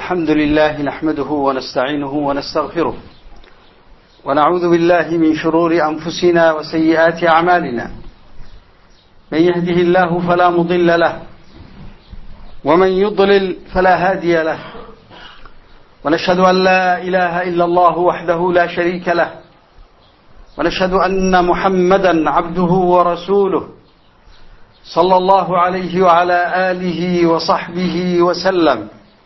الحمد لله نحمده ونستعينه ونستغفره ونعوذ بالله من شرور أنفسنا وسيئات أعمالنا. من يهده الله فلا مضل له ومن يضلل فلا هادي له، ونشهد أن لا إله إلا الله وحده لا شريك له، ونشهد أن محمدا عبده ورسوله صلى الله عليه وعلى آله وصحبه وسلم.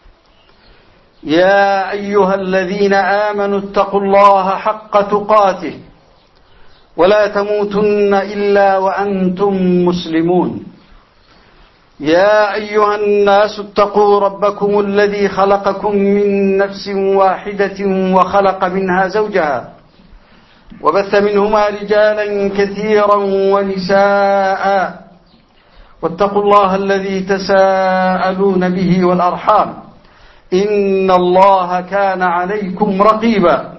يا أيها الذين آمنوا اتقوا الله حق تقاته ولا تموتن إلا وأنتم مسلمون. يا أيها الناس اتقوا ربكم الذي خلقكم من نفس واحدة وخلق منها زوجها وبث منهما رجالا كثيرا ونساء، واتقوا الله الذي تساءلون به والأرحام إن الله كان عليكم رقيبا.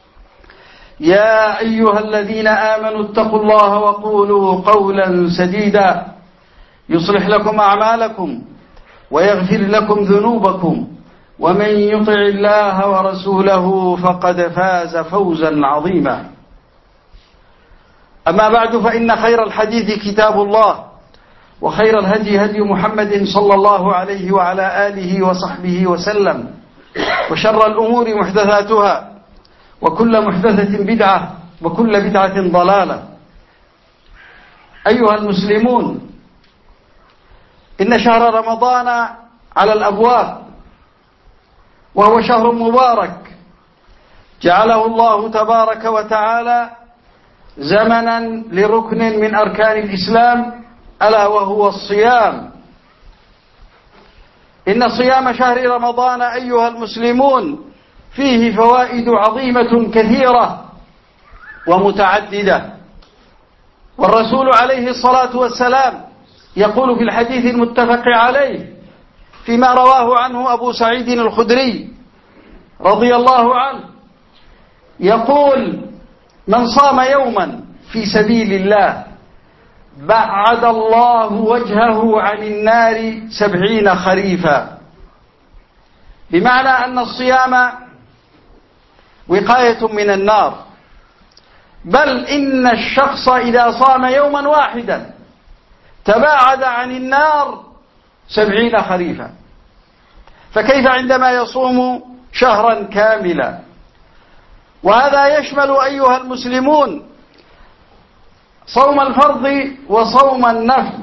يا أيها الذين آمنوا اتقوا الله وقولوا قولا سديدا يصلح لكم أعمالكم ويغفر لكم ذنوبكم، ومن يطع الله ورسوله فقد فاز فوزا عظيما. أما بعد، فإن خير الحديث كتاب الله، وخير الهدي هدي محمد صلى الله عليه وعلى آله وصحبه وسلم، وشر الأمور محدثاتها، وكل محدثة بدعة، وكل بدعة ضلالة. أيها المسلمون، إن شهر رمضان على الأبواب، وهو شهر مبارك جعله الله تبارك وتعالى زمنا لركن من أركان الإسلام، ألا وهو الصيام. إن صيام شهر رمضان أيها المسلمون فيه فوائد عظيمة كثيرة ومتعددة، والرسول عليه الصلاة والسلام يقول في الحديث المتفق عليه فيما رواه عنه أبو سعيد الخدري رضي الله عنه، يقول: من صام يوما في سبيل الله بعد الله وجهه عن النار 70 خريفا. بمعنى أن الصيام وقاية من النار، بل إن الشخص إذا صام يوما واحدا تباعد عن النار 70 خريفا، فكيف عندما يصوم شهرا كاملا؟ وهذا يشمل أيها المسلمون صوم الفرض وصوم النفل.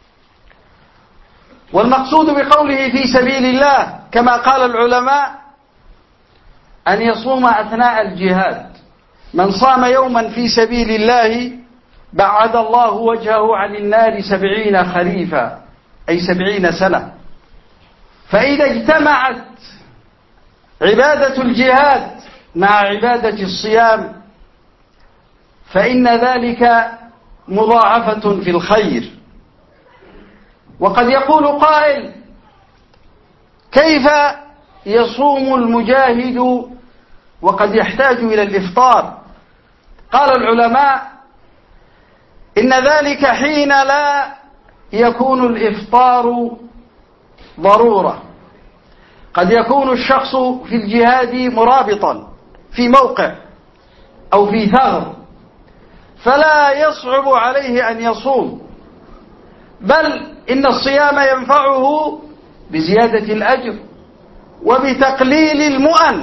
والمقصود بقوله في سبيل الله كما قال العلماء أن يصوم أثناء الجهاد. من صام يوما في سبيل الله بعد الله وجهه عن النار 70 خريفا، أي 70 سنة. فإذا اجتمعت عبادة الجهاد مع عبادة الصيام فإن ذلك مضاعفة في الخير. وقد يقول قائل: كيف يصوم المجاهد وقد يحتاج إلى الإفطار؟ قال العلماء: إن ذلك حين لا يكون الإفطار ضرورة. قد يكون الشخص في الجهاد مرابطا في موقع أو في ثغر، فلا يصعب عليه أن يصوم، بل إن الصيام ينفعه بزيادة الأجر وبتقليل المؤن،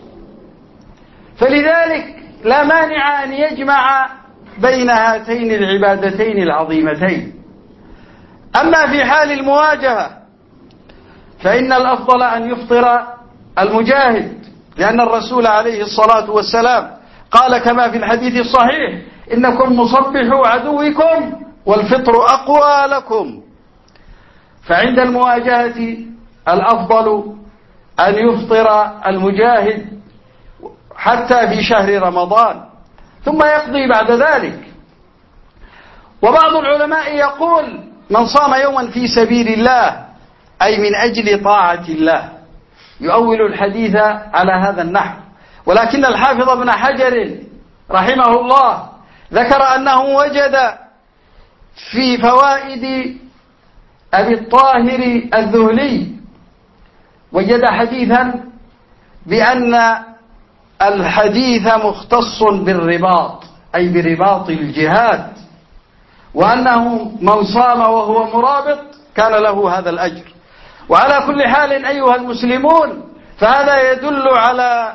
فلذلك لا مانع أن يجمع بين هاتين العبادتين العظيمتين. أما في حال المواجهة فإن الأفضل أن يفطر المجاهد، لأن الرسول عليه الصلاة والسلام قال كما في الحديث الصحيح: إنكم مصبحوا عدوكم والفطر أقوى لكم. فعند المواجهة الأفضل أن يفطر المجاهد حتى في شهر رمضان، ثم يقضي بعد ذلك. وبعض العلماء يقول: من صام يوما في سبيل الله أي من أجل طاعة الله، يؤول الحديث على هذا النحو. ولكن الحافظ ابن حجر رحمه الله ذكر أنه وجد في فوائد أبي الطاهر الذهلي وجد حديثا بأن الحديث مختص بالرباط، أي برباط الجهاد، وأنه من صام وهو مرابط كان له هذا الأجر. وعلى كل حال أيها المسلمون، فهذا يدل على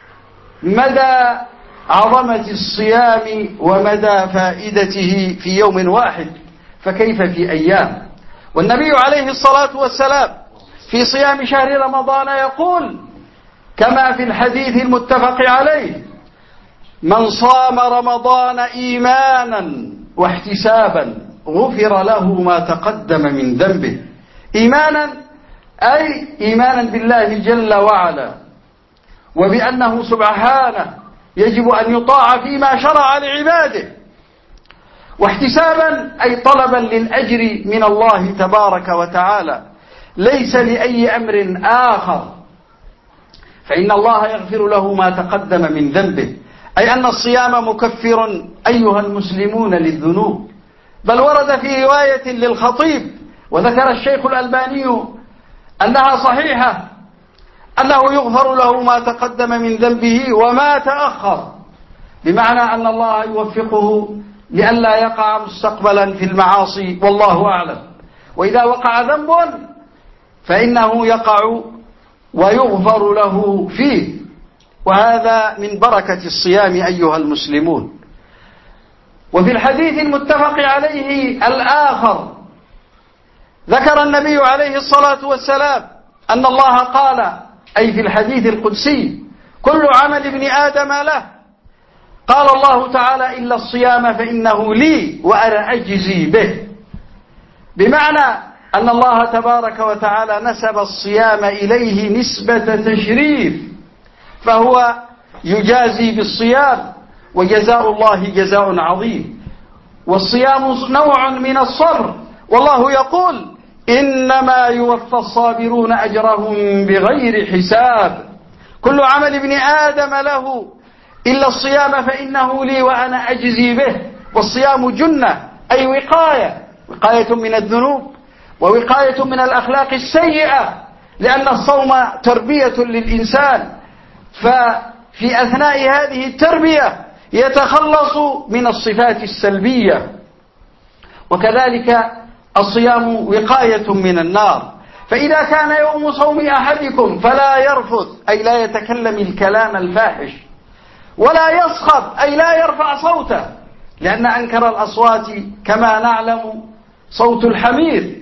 مدى عظمة الصيام ومدى فائدته في يوم واحد، فكيف في أيام؟ والنبي عليه الصلاة والسلام في صيام شهر رمضان يقول كما في الحديث المتفق عليه: من صام رمضان إيمانا واحتسابا غفر له ما تقدم من ذنبه. إيمانا أي إيمانا بالله جل وعلا، وبأنه سبحانه يجب أن يطاع فيما شرع لعباده، واحتسابا أي طلبا للأجر من الله تبارك وتعالى ليس لأي أمر آخر، فإن الله يغفر له ما تقدم من ذنبه، أي أن الصيام مكفر أيها المسلمون للذنوب. بل ورد في رواية للخطيب وذكر الشيخ الألباني أنها صحيحة أنه يغفر له ما تقدم من ذنبه وما تأخر، بمعنى أن الله يوفقه لئلا يقع مستقبلا في المعاصي، والله أعلم. وإذا وقع ذنب فإنه يقع ويغفر له فيه، وهذا من بركة الصيام أيها المسلمون. وفي الحديث المتفق عليه الآخر ذكر النبي عليه الصلاة والسلام أن الله قال، أي في الحديث القدسي: كل عمل ابن آدم له، قال الله تعالى: إلا الصيام فإنه لي وأنا أجزي به. بمعنى أن الله تبارك وتعالى نسب الصيام إليه نسبة تشريف، فهو يجازي بالصيام، وجزاء الله جزاء عظيم. والصيام نوع من الصبر، والله يقول: إنما يوفى الصابرون أجرهم بغير حساب. كل عمل ابن آدم له إلا الصيام فإنه لي وأنا أجزي به. والصيام جنة، أي وقاية من الذنوب ووقاية من الأخلاق السيئة، لأن الصوم تربية للإنسان، ففي أثناء هذه التربية يتخلص من الصفات السلبية. وكذلك الصيام وقاية من النار، فإذا كان يوم صوم أحدكم فلا يرفث، أي لا يتكلم الكلام الفاحش، ولا يصخب، أي لا يرفع صوته، لأن أنكر الأصوات كما نعلم صوت الحمير.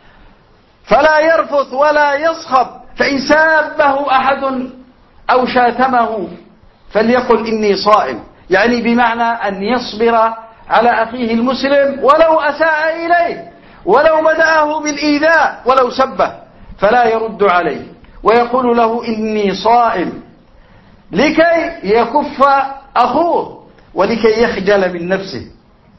فلا يرفث ولا يصخب، فإن سابه أحد أو شاتمه فليقل إني صائم، يعني بمعنى أن يصبر على أخيه المسلم ولو أساء إليه، ولو بدأه بالإيذاء، ولو سبه فلا يرد عليه، ويقول له إني صائم، لكي يكف أخوه ولكي يخجل من نفسه.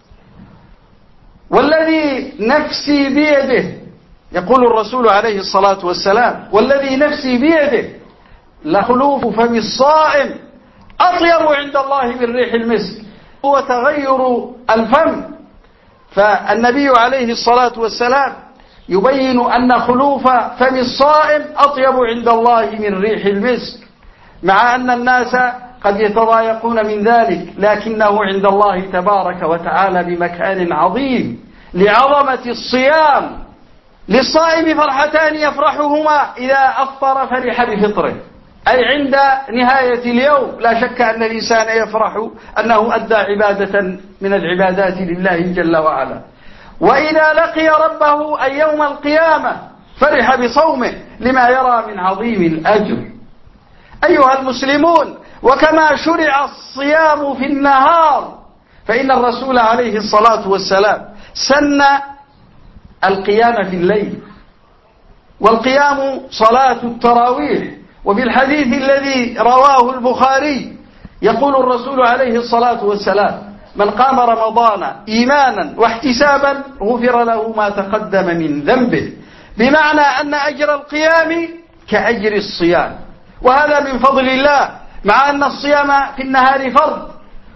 والذي نفسي بيده، يقول الرسول عليه الصلاة والسلام: والذي نفسي بيده لخلوف فم الصائم أطيب عند الله من ريح المسك. هو تغير الفم، فالنبي عليه الصلاة والسلام يبين أن خلوف فم الصائم أطيب عند الله من ريح المسك، مع أن الناس قد يتضايقون من ذلك، لكنه عند الله تبارك وتعالى بمكان عظيم لعظمة الصيام. للصائم فرحتان يفرحهما: إذا أفطر فرح بفطره، أي عند نهاية اليوم لا شك أن الإنسان يفرح أنه أدى عبادة من العبادات لله جل وعلا. وإذا لقي ربه أي يوم القيامة فرح بصومه لما يرى من عظيم الأجر. أيها المسلمون، وكما شرع الصيام في النهار، فإن الرسول عليه الصلاة والسلام سن القيام في الليل، والقيام صلاة التراويح. وفي الحديث الذي رواه البخاري يقول الرسول عليه الصلاة والسلام: من قام رمضان إيمانا واحتسابا غفر له ما تقدم من ذنبه، بمعنى أن أجر القيام كأجر الصيام، وهذا من فضل الله، مع أن الصيام في النهار فرض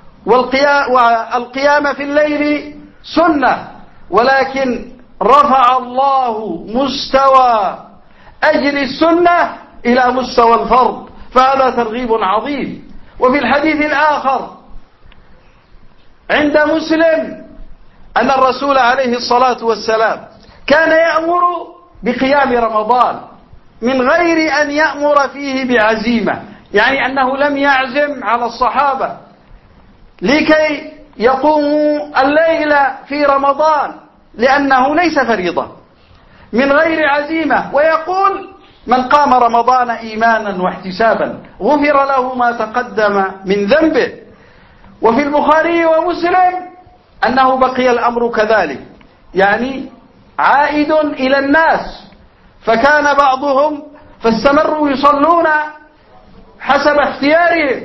والقيام في الليل سنة، ولكن رفع الله مستوى أجر السنة إلى مستوى الفرد، فهذا ترغيب عظيم. وفي الحديث الآخر عند مسلم أن الرسول عليه الصلاة والسلام كان يأمر بقيام رمضان من غير أن يأمر فيه بعزيمة، يعني أنه لم يعزم على الصحابة لكي يقوموا الليل في رمضان، لأنه ليس فريضة، من غير عزيمة، ويقول من قام رمضان إيمانا واحتسابا غفر له ما تقدم من ذنبه. وفي البخاري ومسلم أنه بقي الأمر كذلك، يعني عائد إلى الناس، فكان بعضهم فاستمروا يصلون حسب اختيارهم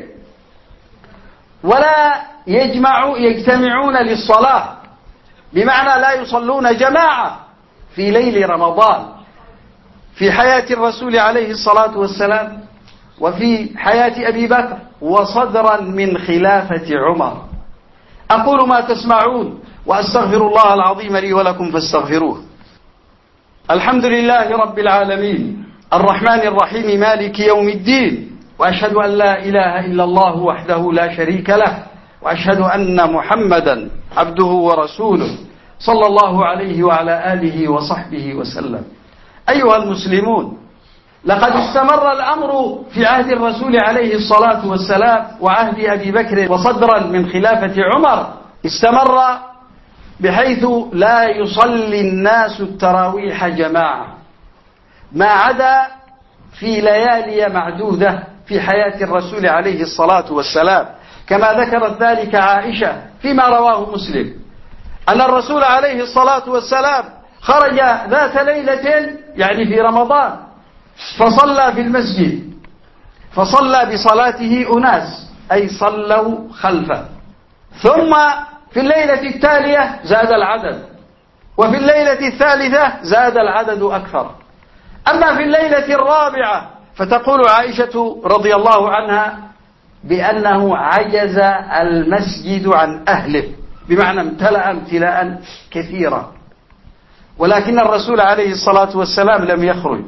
ولا يجتمعون للصلاة، بمعنى لا يصلون جماعة في ليل رمضان. في حياة الرسول عليه الصلاة والسلام وفي حياة أبي بكر وصدرا من خلافة عمر. أقول ما تسمعون وأستغفر الله العظيم لي ولكم فاستغفروه. الحمد لله رب العالمين الرحمن الرحيم مالك يوم الدين، وأشهد أن لا إله إلا الله وحده لا شريك له، وأشهد أن محمدا عبده ورسوله صلى الله عليه وعلى آله وصحبه وسلم. أيها المسلمون، لقد استمر الأمر في عهد الرسول عليه الصلاة والسلام وعهد أبي بكر وصدرا من خلافة عمر، استمر بحيث لا يصلي الناس التراويح جماعة، ما عدا في ليالي معدودة في حياة الرسول عليه الصلاة والسلام، كما ذكرت ذلك عائشة فيما رواه مسلم أن الرسول عليه الصلاة والسلام خرج ذات ليلة يعني في رمضان فصلى في المسجد، فصلى بصلاته أناس أي صلوا خلفه، ثم في الليلة التالية زاد العدد، وفي الليلة الثالثة زاد العدد أكثر. أما في الليلة الرابعة فتقول عائشة رضي الله عنها بأنه عجز المسجد عن أهله، بمعنى امتلأ امتلاء كثيرا، ولكن الرسول عليه الصلاة والسلام لم يخرج،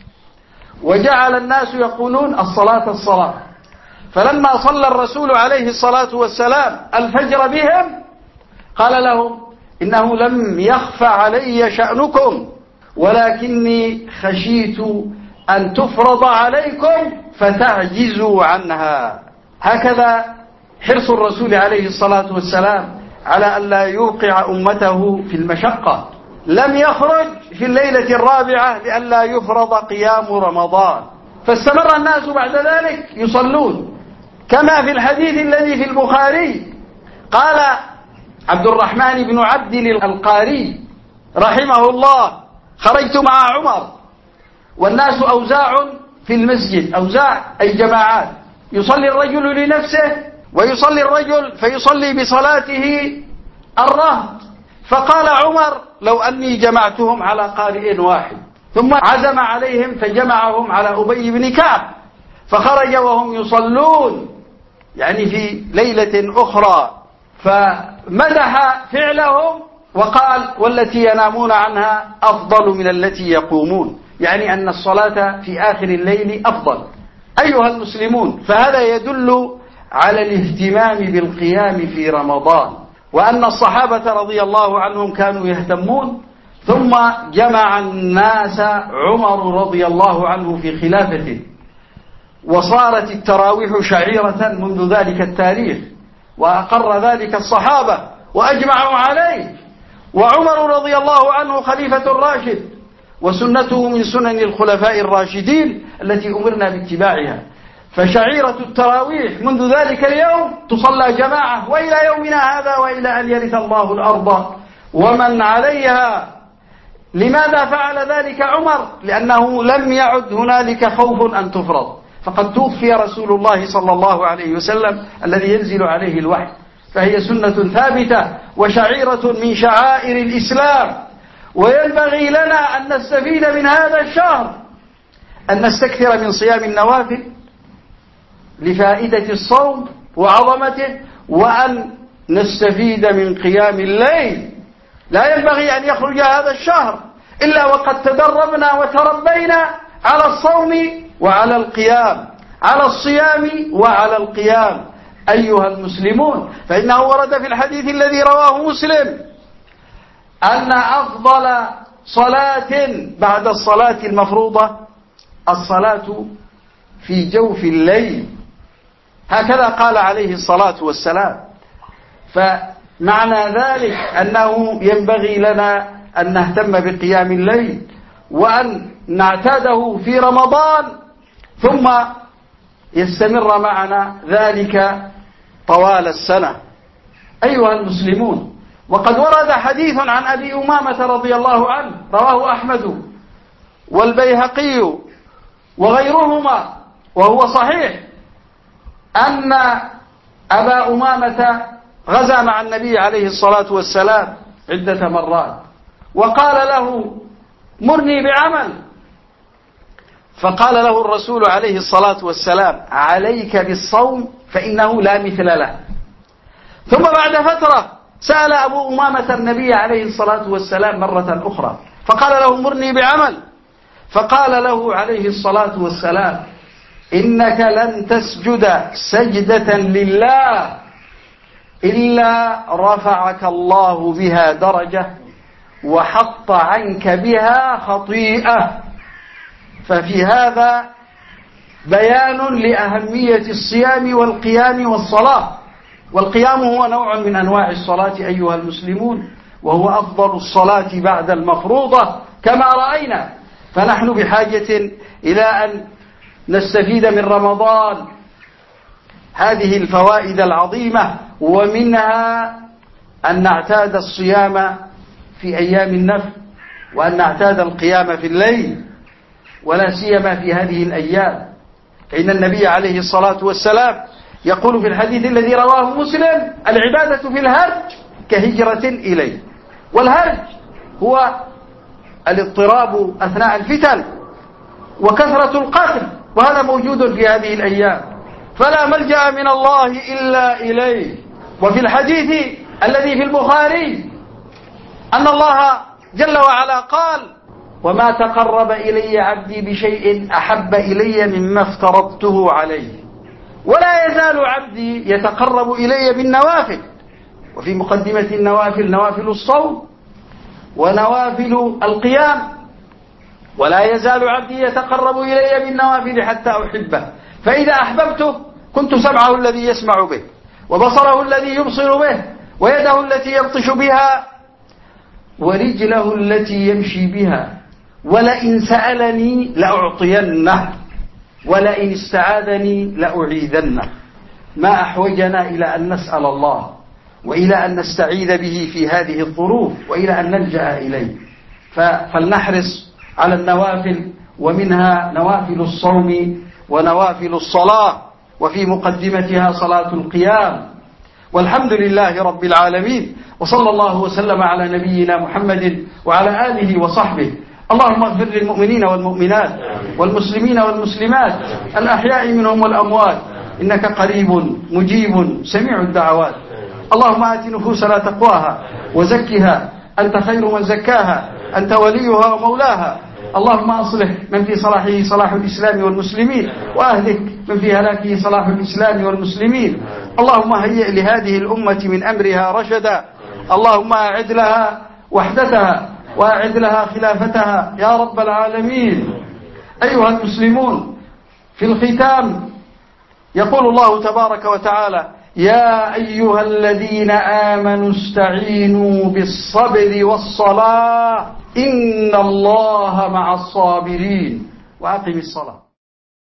وجعل الناس يقولون الصلاة الصلاة. فلما صلى الرسول عليه الصلاة والسلام الفجر بهم قال لهم إنه لم يخف علي شأنكم، ولكني خشيت أن تفرض عليكم فتعجزوا عنها. هكذا حرص الرسول عليه الصلاة والسلام على أن لا يوقع أمته في المشقة. لم يخرج في الليلة الرابعة لئلا يفرض قيام رمضان، فاستمر الناس بعد ذلك يصلون، كما في الحديث الذي في البخاري قال عبد الرحمن بن عبد القاري رحمه الله: خرجت مع عمر والناس أوزاع في المسجد، أوزاع أي جماعات، يصلي الرجل لنفسه ويصلي الرجل فيصلي بصلاته الرهط، فقال عمر: لو أني جمعتهم على قارئ واحد، ثم عزم عليهم فجمعهم على أبي بن كعب، فخرج وهم يصلون يعني في ليلة أخرى، فمدح فعلهم وقال: والتي ينامون عنها أفضل من التي يقومون، يعني أن الصلاة في آخر الليل أفضل. أيها المسلمون، فهذا يدل على الاهتمام بالقيام في رمضان، وأن الصحابة رضي الله عنهم كانوا يهتمون. ثم جمع الناس عمر رضي الله عنه في خلافته، وصارت التراويح شعيرة منذ ذلك التاريخ، وأقر ذلك الصحابة وأجمعوا عليه، وعمر رضي الله عنه خليفة راشد، وسنته من سنن الخلفاء الراشدين التي أمرنا باتباعها، فشعيرة التراويح منذ ذلك اليوم تصلى جماعة وإلى يومنا هذا، وإلى أن يرث الله الأرض ومن عليها. لماذا فعل ذلك عمر؟ لأنه لم يعد هنالك خوف أن تفرض، فقد توفي رسول الله صلى الله عليه وسلم الذي ينزل عليه الوحي، فهي سنة ثابتة وشعيرة من شعائر الإسلام. وينبغي لنا أن نستفيد من هذا الشهر، أن نستكثر من صيام النوافل لفائدة الصوم وعظمته، وأن نستفيد من قيام الليل. لا ينبغي أن يخرج هذا الشهر إلا وقد تدربنا وتربينا على الصوم وعلى القيام، على الصيام وعلى القيام أيها المسلمون. فإنه ورد في الحديث الذي رواه مسلم أن أفضل صلاة بعد الصلاة المفروضة الصلاة في جوف الليل، هكذا قال عليه الصلاة والسلام. فمعنى ذلك أنه ينبغي لنا أن نهتم بقيام الليل وأن نعتاده في رمضان ثم يستمر معنا ذلك طوال السنة أيها المسلمون. وقد ورد حديث عن أبي أمامة رضي الله عنه رواه أحمد والبيهقي وغيرهما وهو صحيح، أن أبا أمامة غزا مع النبي عليه الصلاة والسلام عدة مرات، وقال له مرني بعمل، فقال له الرسول عليه الصلاة والسلام عليك بالصوم فإنه لا مثل له. ثم بعد فترة سأل أبو أمامة النبي عليه الصلاة والسلام مرة أخرى فقال له مرني بعمل، فقال له عليه الصلاة والسلام إنك لن تسجد سجدة لله إلا رفعك الله بها درجة وحط عنك بها خطيئة. ففي هذا بيان لأهمية الصيام والقيام والصلاة. والقيام هو نوع من أنواع الصلاة أيها المسلمون، وهو أفضل الصلاة بعد المفروضة كما رأينا. فنحن بحاجة إلى أن نستفيد من رمضان هذه الفوائد العظيمة، ومنها أن نعتاد الصيام في أيام النفل، وأن نعتاد القيام في الليل، ولا سيما في هذه الأيام. فإن النبي عليه الصلاة والسلام يقول في الحديث الذي رواه مسلم العبادة في الهرج كهجرة إليه. والهرج هو الاضطراب أثناء الفتن وكثرة القتل، وهذا موجود في هذه الأيام، فلا ملجأ من الله إلا إليه. وفي الحديث الذي في البخاري أن الله جل وعلا قال وما تقرب إلي عبدي بشيء أحب إلي مما افترضته عليه، ولا يزال عبدي يتقرب إلي بالنوافل. وفي مقدمة النوافل نوافل الصوم ونوافل القيام. ولا يزال عبدي يتقرب إلي بالنوافل حتى أحبه، فإذا أحببته كنت سمعه الذي يسمع به، وبصره الذي يبصر به، ويده التي يبطش بها، ورجله التي يمشي بها. ولئن سألني لأعطينه، ولئن استعاذني لأعيذنه. ما أحوجنا إلى أن نسأل الله وإلى أن نستعيذ به في هذه الظروف، وإلى أن نلجأ إليه. فلنحرص على النوافل، ومنها نوافل الصوم ونوافل الصلاة، وفي مقدمتها صلاة القيام. والحمد لله رب العالمين، وصلى الله وسلم على نبينا محمد وعلى آله وصحبه. اللهم اغفر للمؤمنين والمؤمنات والمسلمين والمسلمات الأحياء منهم والأموات، إنك قريب مجيب سميع الدعوات. اللهم آت نفوسنا تقواها وزكها أنت خير من زكاها، أنت وليها ومولاها. اللهم أصلح من في صلاحه صلاح الإسلام والمسلمين، وأهلك من في هلاكه صلاح الإسلام والمسلمين. اللهم هيئ لهذه الأمة من أمرها رشدا. اللهم أعد لها وحدتها وأعد لها خلافتها يا رب العالمين. أيها المسلمون، في الختام يقول الله تبارك وتعالى يا أيها الذين آمنوا استعينوا بالصبر والصلاة إن الله مع الصابرين. وأقم الصلاة.